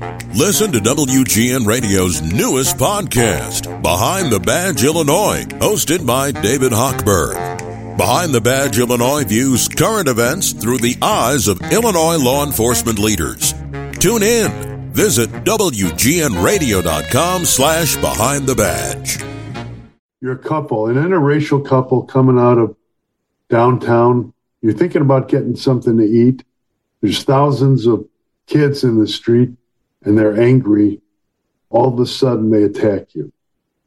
Listen to WGN Radio's newest podcast, Behind the Badge Illinois, hosted by David Hochberg. Behind the Badge Illinois views current events through the eyes of Illinois law enforcement leaders. Tune in. Visit WGNradio.com/Behind the Badge. You're a couple, an interracial couple coming out of downtown. You're thinking about getting something to eat. There's thousands of kids in the street, and they're angry. All of a sudden, they attack you.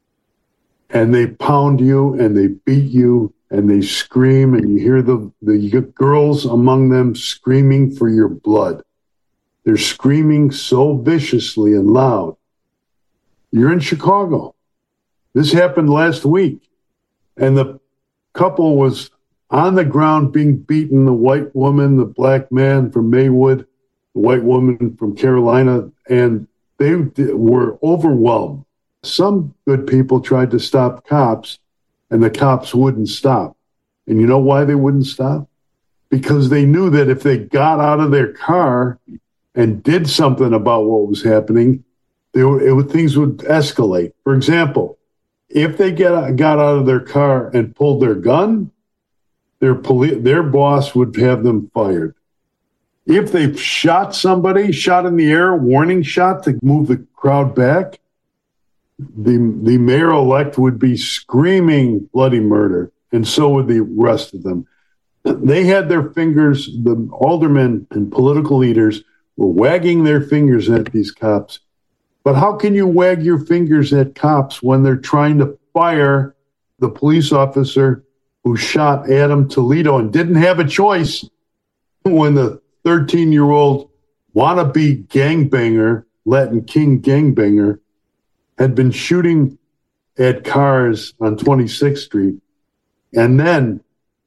And they pound you, and they beat you, and they scream, and you hear the girls among them screaming for your blood. They're screaming so viciously and loud. You're in Chicago. This happened last week, and the couple was on the ground being beaten, the white woman, the black man from Maywood, the white woman from Carolina, and they were overwhelmed. Some good people tried to stop cops, and the cops wouldn't stop. And you know why they wouldn't stop? Because they knew that if they got out of their car and did something about what was happening, things would escalate. For example, if they got out of their car and pulled their gun, their boss would have them fired. If they shot somebody, shot in the air, warning shot to move the crowd back, the mayor-elect would be screaming bloody murder, and so would the rest of them. They had their fingers, the aldermen and political leaders were wagging their fingers at these cops. But how can you wag your fingers at cops when they're trying to fire the police officer who shot Adam Toledo and didn't have a choice when the 13-year-old wannabe gangbanger, Latin King gangbanger, had been shooting at cars on 26th Street. And then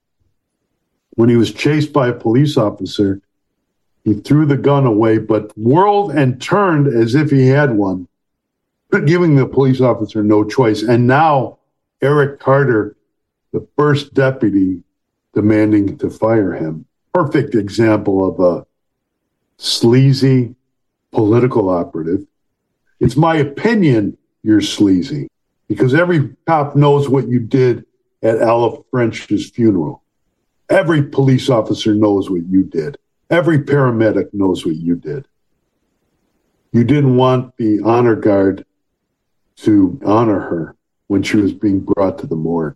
when he was chased by a police officer, he threw the gun away, but whirled and turned as if he had one, giving the police officer no choice. And now Eric Carter, the first deputy, demanding to fire him. Perfect example of a sleazy political operative. It's my opinion you're sleazy, because every cop knows what you did at Ella French's funeral. Every police officer knows what you did. Every paramedic knows what you did. You didn't want the honor guard to honor her when she was being brought to the morgue.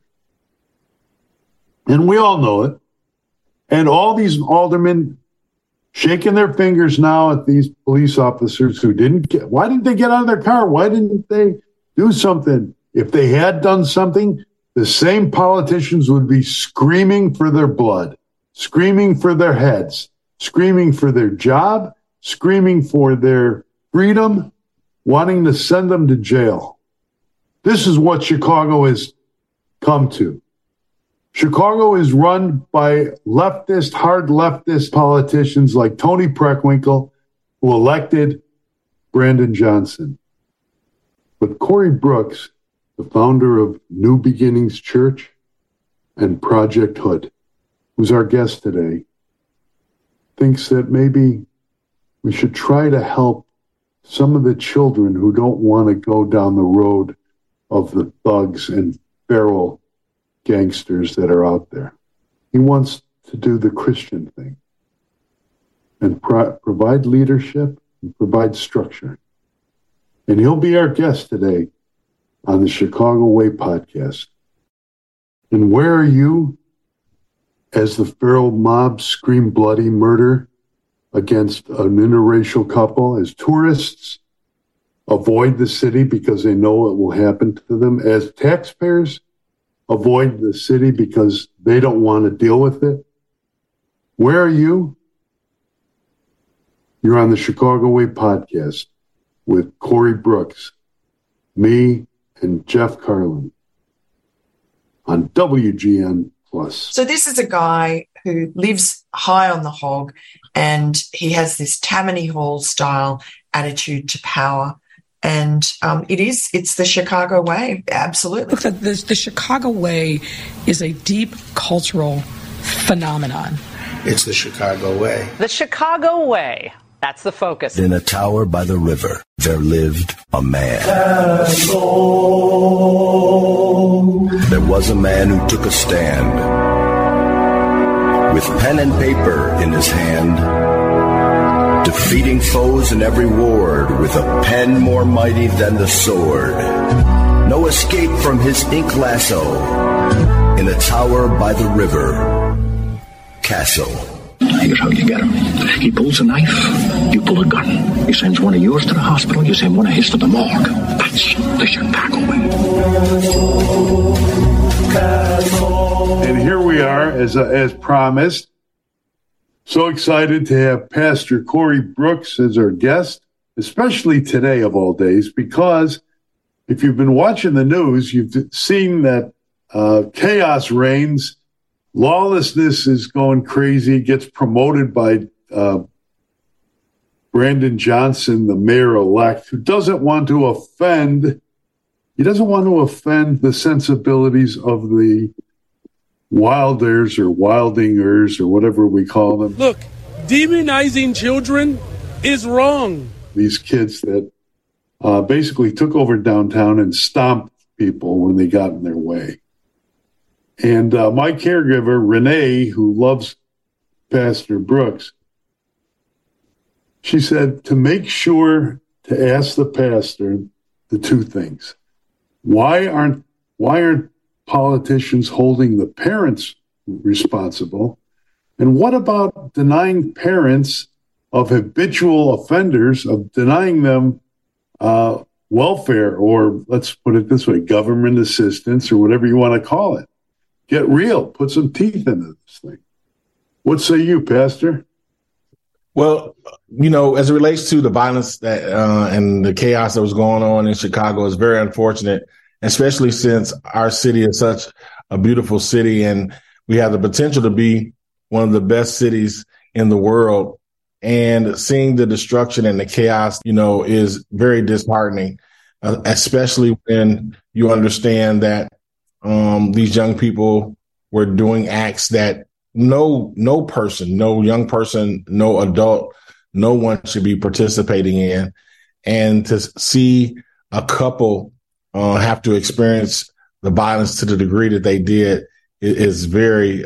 And we all know it. And all these aldermen shaking their fingers now at these police officers who why didn't they get out of their car? Why didn't they do something? If they had done something, the same politicians would be screaming for their blood, screaming for their heads, screaming for their job, screaming for their freedom, wanting to send them to jail. This is what Chicago has come to. Chicago is run by leftist, hard leftist politicians like Tony Preckwinkle, who elected Brandon Johnson. But Corey Brooks, the founder of New Beginnings Church and Project Hood, who's our guest today, thinks that maybe we should try to help some of the children who don't want to go down the road of the thugs and feral gangsters that are out there. He wants to do the Christian thing and provide leadership and provide structure. And he'll be our guest today on the Chicago Way podcast. And where are you as the feral mob scream bloody murder against an interracial couple, as tourists avoid the city because they know it will happen to them, as taxpayers avoid the city because they don't want to deal with it? Where are you? You're on the Chicago Way podcast with Corey Brooks, me, and Jeff Carlin on WGN+. So this is a guy who lives high on the hog, and he has this Tammany Hall style attitude to power. And it's the Chicago way, absolutely. Look, the Chicago way is a deep cultural phenomenon. It's the Chicago way. The Chicago way. That's the focus. In a tower by the river, there lived a man. There was a man who took a stand. With pen and paper in his hand, defeating foes in every ward with a pen more mighty than the sword. No escape from his ink lasso. In a tower by the river, Castle. Here's how you get him. He pulls a knife, you pull a gun. He sends one of yours to the hospital, you send one of his to the morgue. That's the Chicago way. And here we are, as promised. So excited to have Pastor Corey Brooks as our guest, especially today of all days, because if you've been watching the news, you've seen that chaos reigns. Lawlessness is going crazy, gets promoted by Brandon Johnson, the mayor-elect, who doesn't want to offend. He doesn't want to offend the sensibilities of the Wilders or Wildingers or whatever we call them. Look, demonizing children is wrong. These kids that basically took over downtown and stomped people when they got in their way. And my caregiver, Renee, who loves Pastor Brooks, she said to make sure to ask the pastor the two things. Why aren't politicians holding the parents responsible? And what about denying parents of habitual offenders, of denying them welfare, or let's put it this way, government assistance, or whatever you want to call it? Get real. Put some teeth into this thing. What say you, Pastor? Well, as it relates to the violence that and the chaos that was going on in Chicago, is very unfortunate, especially since our city is such a beautiful city and we have the potential to be one of the best cities in the world. And seeing the destruction and the chaos, is very disheartening, especially when you understand that these young people were doing acts that no person, no young person, no adult, no one should be participating in. And to see a couple have to experience the violence to the degree that they did is very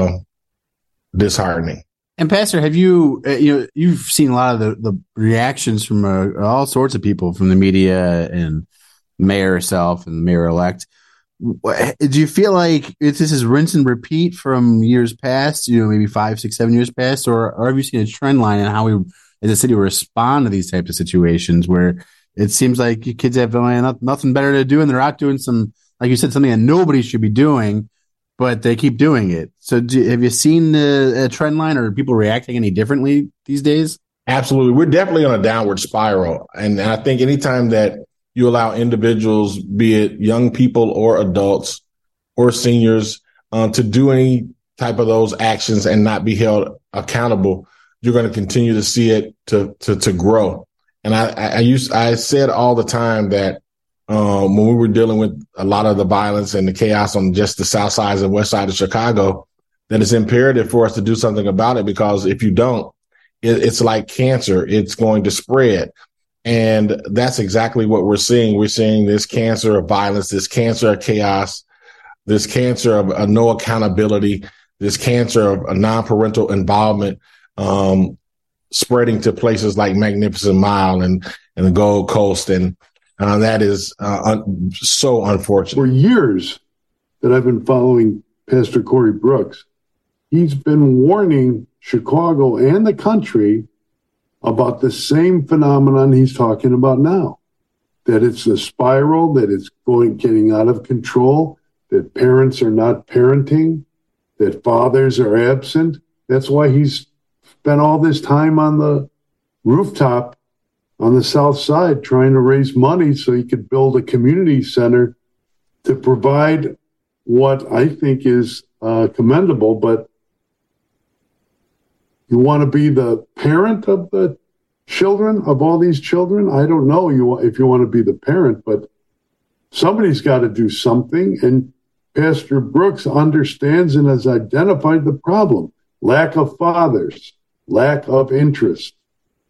disheartening. And Pastor, have you've seen a lot of the reactions from all sorts of people, from the media and the mayor herself and the mayor-elect. Do you feel like this is rinse and repeat from years past, maybe 5, 6, 7 years past, or have you seen a trend line in how we as a city respond to these types of situations where it seems like kids have nothing better to do and they're out doing some, like you said, something that nobody should be doing, but they keep doing it. So have you seen a trend line, or are people reacting any differently these days? Absolutely. We're definitely on a downward spiral. And I think anytime that you allow individuals, be it young people or adults or seniors, to do any type of those actions and not be held accountable, you're going to continue to see it to grow. And I said all the time that when we were dealing with a lot of the violence and the chaos on just the south side and west side of Chicago, that it's imperative for us to do something about it, because if you don't, it's like cancer. It's going to spread. And that's exactly what we're seeing. We're seeing this cancer of violence, this cancer of chaos, this cancer of no accountability, this cancer of a non-parental involvement, spreading to places like Magnificent Mile and the Gold Coast. And that is so unfortunate. For years that I've been following Pastor Corey Brooks, he's been warning Chicago and the country about the same phenomenon he's talking about now, that it's a spiral, that it's getting out of control, that parents are not parenting, that fathers are absent. That's why he's spent all this time on the rooftop on the south side trying to raise money so he could build a community center to provide what I think is commendable, but you want to be the parent of the children, of all these children? I don't know if you want to be the parent, but somebody's got to do something. And Pastor Brooks understands and has identified the problem. Lack of fathers, lack of interest.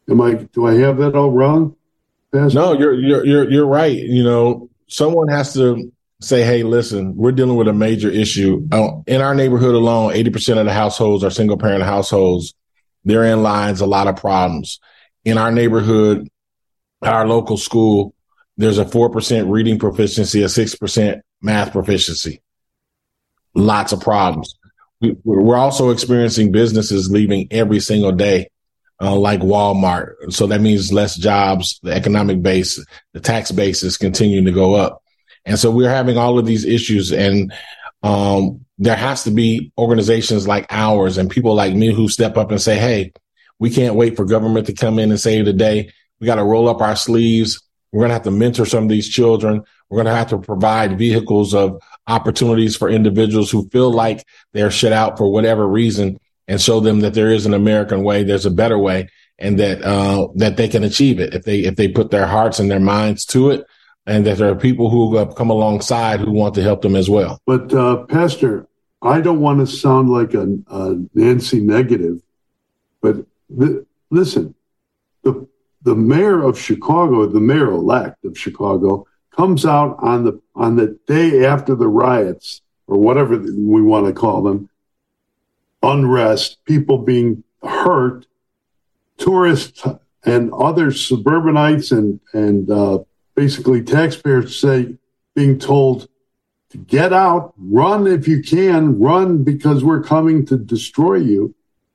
Do I have that all wrong, Pastor? No, you're right. Someone has to say, hey, listen, we're dealing with a major issue. In our neighborhood alone, 80% of the households are single parent households. Therein lies a lot of problems. In our neighborhood, our local school, there's a 4% reading proficiency, a 6% math proficiency. Lots of problems. We're also experiencing businesses leaving every single day, like Walmart. So that means less jobs, the economic base, the tax base is continuing to go up. And so we're having all of these issues, and there has to be organizations like ours and people like me who step up and say, hey, we can't wait for government to come in and save the day. We got to roll up our sleeves. We're going to have to mentor some of these children. We're going to have to provide vehicles of opportunities for individuals who feel like they're shut out for whatever reason, and show them that there is an American way, there's a better way, and that they can achieve it if they put their hearts and their minds to it, and that there are people who have come alongside who want to help them as well. But Pastor, I don't want to sound like a Nancy negative, but listen, the mayor of Chicago, the mayor-elect of Chicago, comes out on the day after the riots, or whatever we want to call them, unrest, people being hurt, tourists and other suburbanites and basically taxpayers being told to get out, run if you can, run because we're coming to destroy you.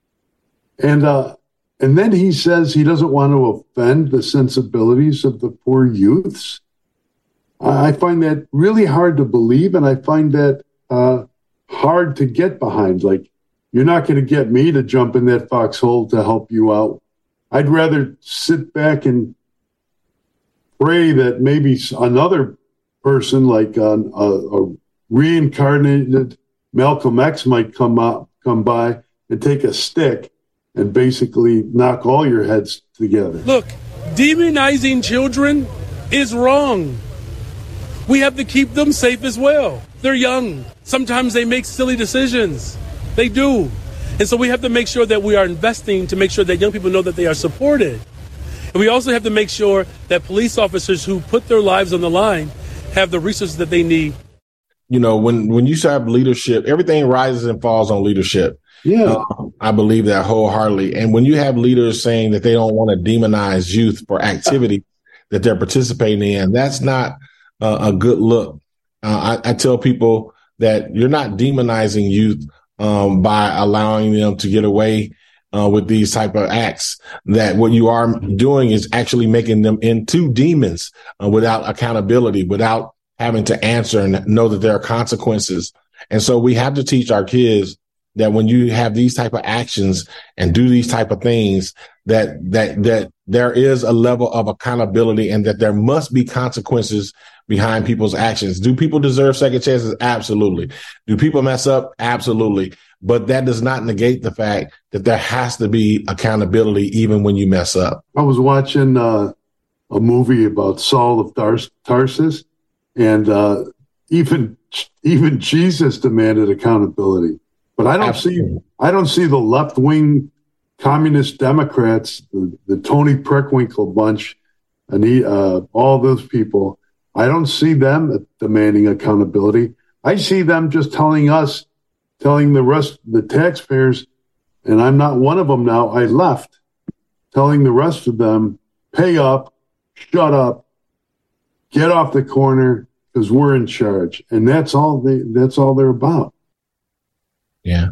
And then he says he doesn't want to offend the sensibilities of the poor youths. I find that really hard to believe, and I find that hard to get behind. Like, you're not going to get me to jump in that foxhole to help you out. I'd rather sit back and pray that maybe another person, like a reincarnated Malcolm X, might come by and take a stick and basically knock all your heads together. Look, demonizing children is wrong. We have to keep them safe as well. They're young. Sometimes they make silly decisions. They do. And so we have to make sure that we are investing to make sure that young people know that they are supported. And we also have to make sure that police officers who put their lives on the line have the resources that they need. When you have leadership, everything rises and falls on leadership. Yeah, I believe that wholeheartedly. And when you have leaders saying that they don't want to demonize youth for activity that they're participating in, that's not a good look. I tell people that you're not demonizing youth by allowing them to get away with these type of acts. That what you are doing is actually making them into demons without accountability, without having to answer and know that there are consequences. And so we have to teach our kids that when you have these type of actions and do these type of things, that there is a level of accountability and that there must be consequences behind people's actions. Do people deserve second chances? Absolutely. Do people mess up? Absolutely. But that does not negate the fact that there has to be accountability even when you mess up. I was watching a movie about Saul of Tarsus, and even Jesus demanded accountability. But I don't see the left-wing communist Democrats, the Tony Preckwinkle bunch, and all those people. I don't see them demanding accountability. I see them just telling the rest, the taxpayers, and I'm not one of them now. I left, telling the rest of them, pay up, shut up, get off the corner, because we're in charge, and that's all they're about. Yeah.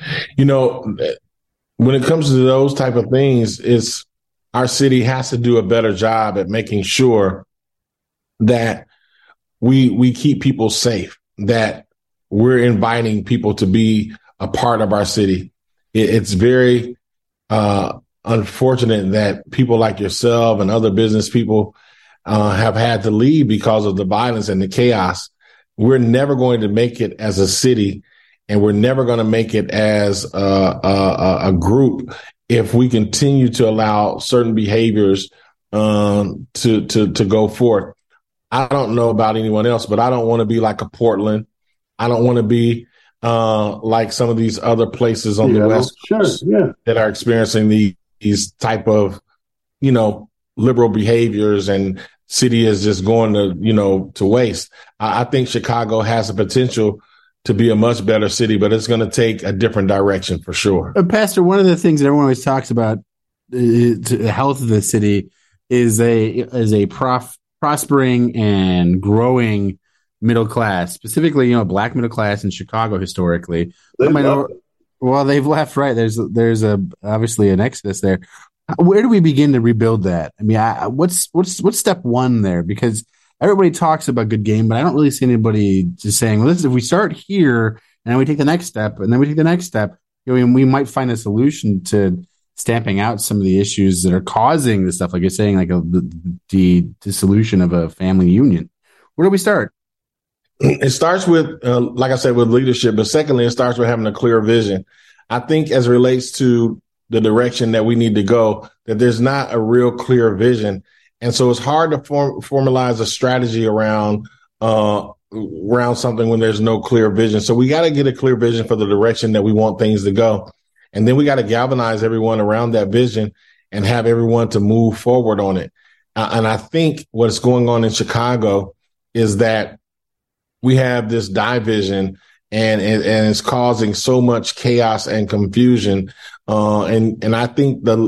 When it comes to those type of things, it's our city has to do a better job at making sure that we keep people safe, that we're inviting people to be a part of our city. It's very unfortunate that people like yourself and other business people have had to leave because of the violence and the chaos. We're never going to make it as a city, and we're never going to make it as a group if we continue to allow certain behaviors to go forth. I don't know about anyone else, but I don't want to be like a Portland. I don't want to be like some of these other places on the West Coast that are experiencing these type of liberal behaviors and city is just going to waste. I think Chicago has the potential to be a much better city, but it's going to take a different direction for sure. Pastor, one of the things that everyone always talks about, the health of the city, is a prospering and growing middle class, specifically, black middle class in Chicago historically. They've left, right? There's obviously an exodus there. Where do we begin to rebuild that? I mean, what's step one there? Because everybody talks about good game, but I don't really see anybody just saying, well, listen, if we start here and then we take the next step and then we take the next step, we might find a solution to stamping out some of the issues that are causing the stuff, like you're saying, like the dissolution of a family union. Where do we start? It starts with, like I said, with leadership, but secondly, it starts with having a clear vision. I think as it relates to the direction that we need to go, that there's not a real clear vision. And so it's hard to formalize a strategy around something when there's no clear vision. So we got to get a clear vision for the direction that we want things to go. And then we got to galvanize everyone around that vision and have everyone to move forward on it. And I think what's going on in Chicago is that we have this division and it's causing so much chaos and confusion. And I think the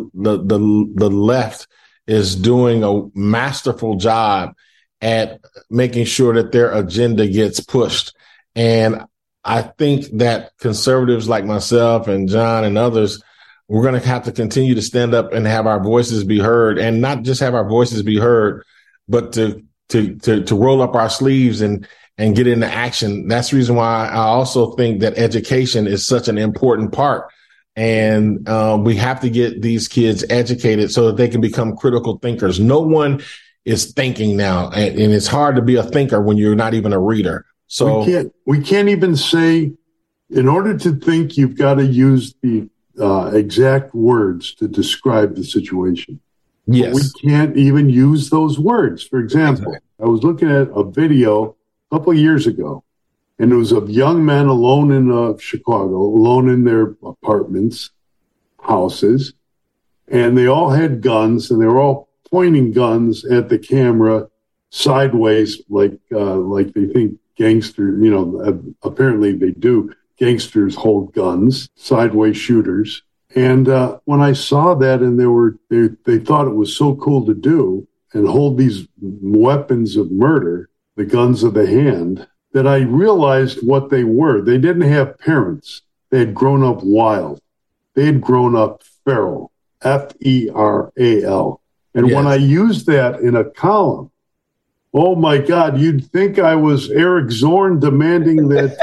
left is doing a masterful job at making sure that their agenda gets pushed. And I think that conservatives like myself and John and others, we're going to have to continue to stand up and have our voices be heard, and not just have our voices be heard, but to roll up our sleeves and get into action. That's the reason why I also think that education is such an important part. And we have to get these kids educated so that they can become critical thinkers. No one is thinking now, and it's hard to be a thinker when you're not even a reader. So we can't even say, in order to think, you've got to use the exact words to describe the situation. Yes. But we can't even use those words. For example, I was looking at a video a couple of years ago, and it was of young men alone in Chicago, alone in their apartments, houses, and they all had guns, and they were all pointing guns at the camera sideways, like they think gangsters, apparently they do. Gangsters hold guns, sideways shooters. And when I saw that, and they thought it was so cool to do and hold these weapons of murder, the guns of the hand, that I realized what they were. They didn't have parents. They had grown up wild. They had grown up feral, Feral. And yes. When I used that in a column, oh my God, you'd think I was Eric Zorn demanding that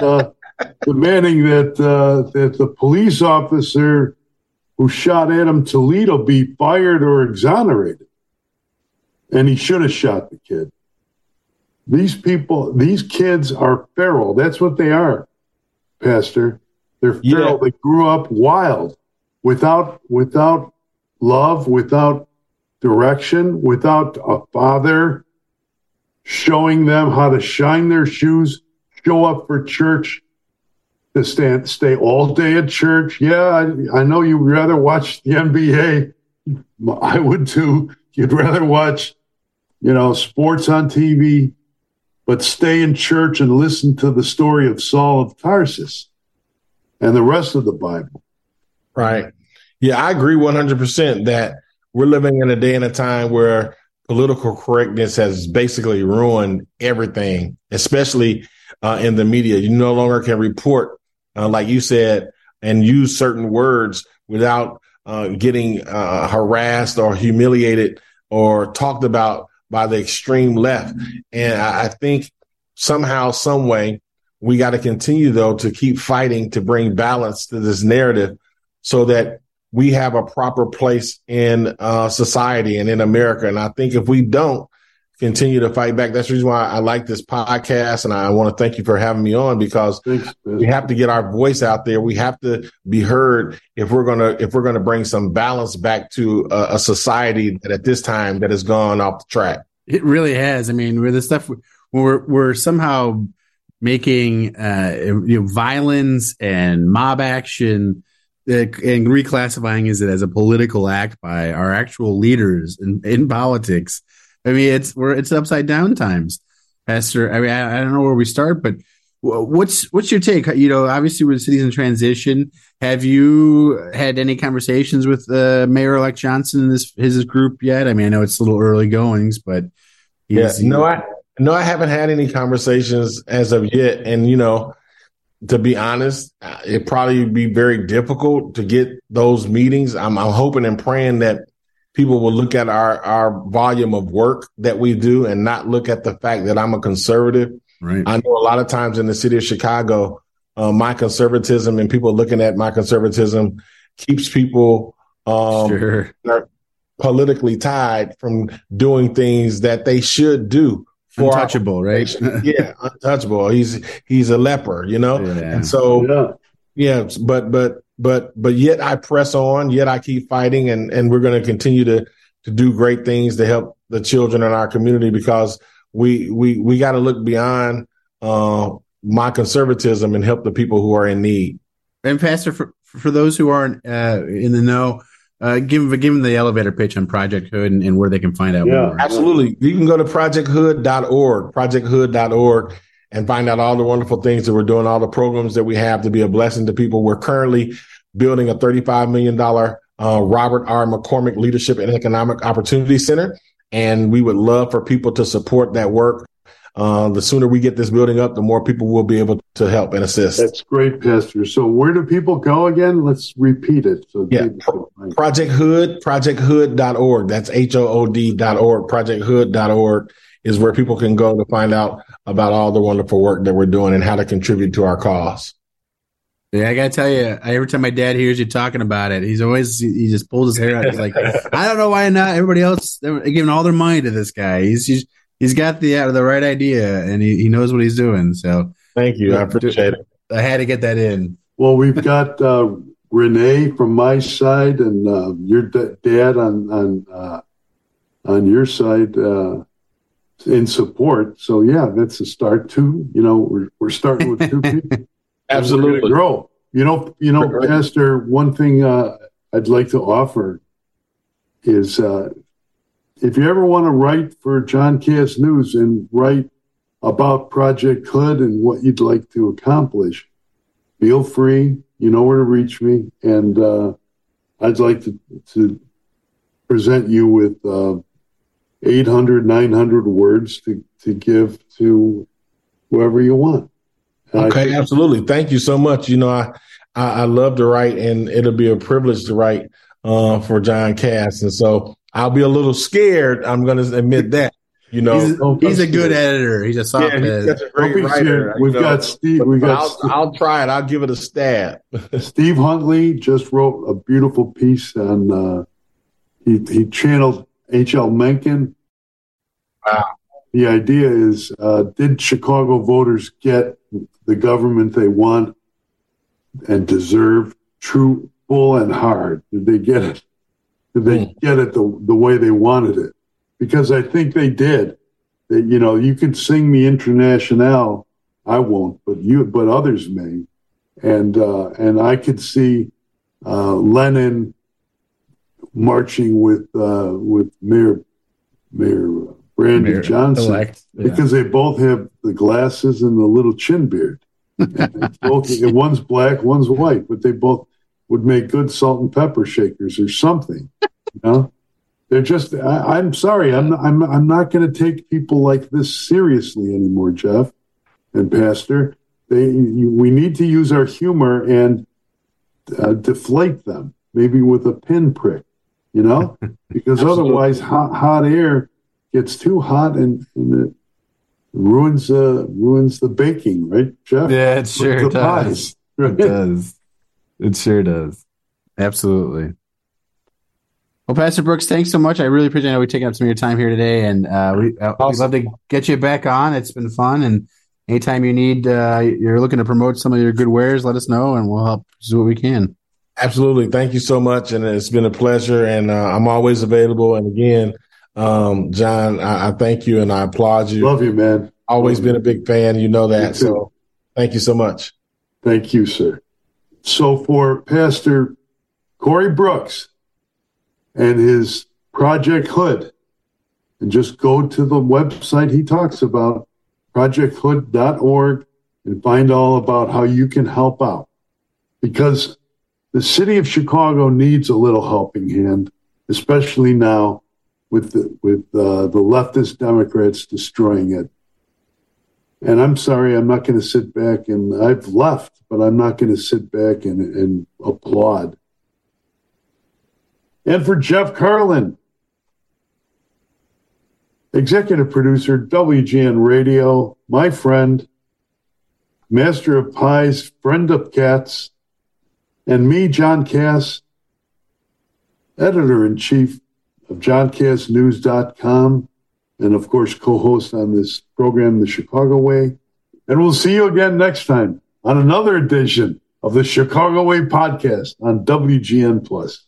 the police officer who shot Adam Toledo be fired or exonerated. And he should have shot the kid. These kids are feral. That's what they are, Pastor. They're feral. Yeah. They grew up wild, without love, without direction, without a father showing them how to shine their shoes, show up for church, to stay all day at church. Yeah, I know you'd rather watch the NBA. I would too. You'd rather watch, sports on TV, but stay in church and listen to the story of Saul of Tarsus and the rest of the Bible. Right. Yeah, I agree 100% that we're living in a day and a time where political correctness has basically ruined everything, especially in the media. You no longer can report, like you said, and use certain words without getting harassed or humiliated or talked about by the extreme left. And I think somehow, some way, we got to continue, though, to keep fighting to bring balance to this narrative so that we have a proper place in society and in America. And I think if we don't continue to fight back, that's the reason why I like this podcast. And I want to thank you for having me on, because we have to get our voice out there. We have to be heard if we're going to bring some balance back to a society that at this time that has gone off the track. It really has. I mean, with the stuff we're somehow making violence and mob action and reclassifying it as a political act by our actual leaders in politics. I mean, it's upside down times, Pastor. I mean, I don't know where we start, but what's your take? Obviously, we're the city's in transition. Have you had any conversations with Mayor-elect Johnson and his group yet? I mean, I know it's a little early goings, but no, I haven't had any conversations as of yet. And to be honest, it'd probably be very difficult to get those meetings. I'm hoping and praying that people will look at our volume of work that we do and not look at the fact that I'm a conservative. Right. I know a lot of times in the city of Chicago, my conservatism and people looking at my conservatism keeps people politically tied from doing things that they should do. Untouchable, right? Yeah, untouchable. He's a leper, and so but yet I press on, yet I keep fighting, and we're going to continue to do great things to help the children in our community, because we got to look beyond my conservatism and help the people who are in need. And Pastor, for those who aren't in the know, give them the elevator pitch on Project Hood and where they can find out more. Absolutely. You can go to projecthood.org, and find out all the wonderful things that we're doing, all the programs that we have to be a blessing to people. We're currently building a $35 million Robert R. McCormick Leadership and Economic Opportunity Center, and we would love for people to support that work. The sooner we get this building up, the more people will be able to help and assist. That's great, Pastor. So where do people go again? Let's repeat it. So Project Hood, projecthood.org. That's HOOD.org. Projecthood.org is where people can go to find out about all the wonderful work that we're doing and how to contribute to our cause. Yeah, I got to tell you, every time my dad hears you talking about it, he just pulls his hair out. He's like, I don't know why not. Everybody else, they're giving all their money to this guy. He's got the right idea, and he knows what he's doing. So thank you. I appreciate it. I had to get that in. Well, we've got Renee from my side and your dad on your side in support. So yeah, that's a start too. We're starting with two people. Absolutely. Grow. Pastor, one thing I'd like to offer is if you ever want to write for John Cass News and write about Project Hood and what you'd like to accomplish, feel free. You know where to reach me. And I'd like to present you with 800, 900 words to give to whoever you want. Okay, absolutely. Thank you so much. I love to write, and it'll be a privilege to write for John Cass. And so I'll be a little scared. I'm going to admit that. He's a good editor. He's a soft he's such a great writer. We've got Steve. I'll try it. I'll give it a stab. Steve Huntley just wrote a beautiful piece on. He channeled H.L. Mencken. Wow. The idea is, did Chicago voters get the government they want and deserve, true, full, and hard? Did they get it? Did they get it the way they wanted it? Because I think they did. You could sing the Internationale. I won't, but others may. And I could see Lenin marching with Mayor Brandon Johnson, because they both have the glasses and the little chin beard. One's black, one's white, but they both would make good salt and pepper shakers or something. They're just. I'm sorry. I'm not going to take people like this seriously anymore, Jeff and Pastor. We need to use our humor and deflate them, maybe with a pinprick. Because otherwise, hot air gets too hot and it ruins the baking, right, Jeff? Yeah, it sure does. Right? It does. It sure does. Absolutely. Well, Pastor Brooks, thanks so much. I really appreciate how we taking up some of your time here today, and we'd love to get you back on. It's been fun, and anytime you need, you're looking to promote some of your good wares, let us know, and we'll help do what we can. Absolutely. Thank you so much, and it's been a pleasure, and I'm always available. And again, John, I thank you and I applaud you. Love you, man. Always been a big fan. You know that. So thank you so much. Thank you, sir. So for Pastor Corey Brooks and his Project Hood. And just go to the website he talks about, projecthood.org, and find all about how you can help out. Because the city of Chicago needs a little helping hand, especially now with the leftist Democrats destroying it. And I'm sorry, I'm not going to sit back, and I've left, but I'm not going to sit back and applaud. And for Jeff Carlin, executive producer, WGN Radio, my friend, master of pies, friend of cats, and me, John Cass, editor-in-chief of JohnCassNews.com, and, of course, co-host on this program, The Chicago Way. And we'll see you again next time on another edition of the Chicago Way podcast on WGN+.